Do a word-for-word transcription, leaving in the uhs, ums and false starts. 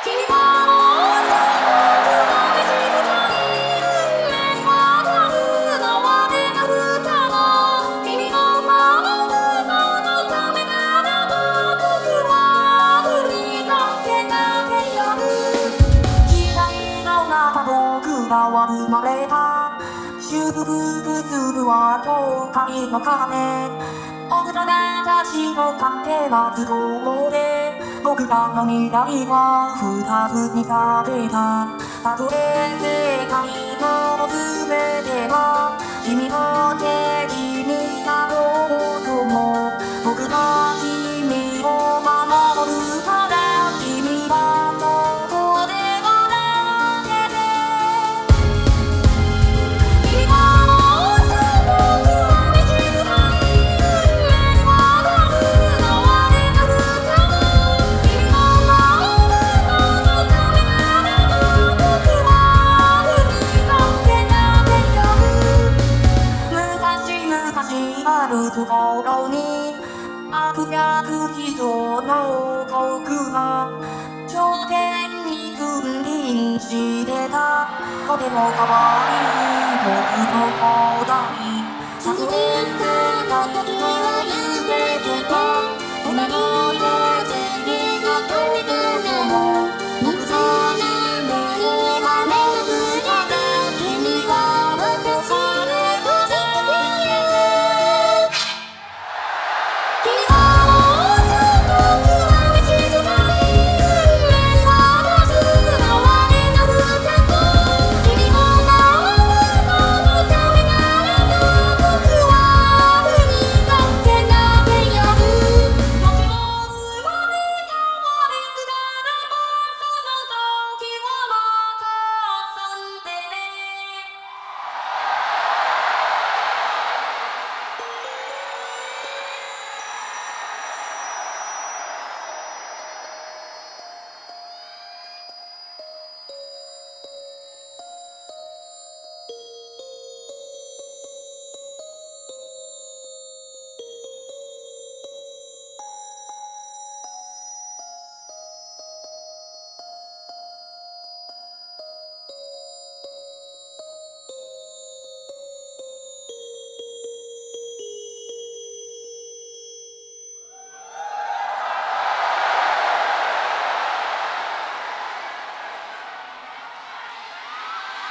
君が僕が静かに運命がなるのは手が不可能君の守るそのためならば僕は振りかけなけやる時代の中僕らは生まれた祝福するは教会の鐘大人たちの勝手な都合で僕らの未来は二つにされたたとえ世界の全てが君の手になろうとも僕が君を守るから君はそこで笑ってて君が僕は道ずかに運命に渡るのは手が不可能君の守るそのためならば僕は振りかけなけやる昔々あるところに悪逆非道の僕が頂点に君臨してたとても可愛い僕の子だいさんねん生の時は夢でた胸の手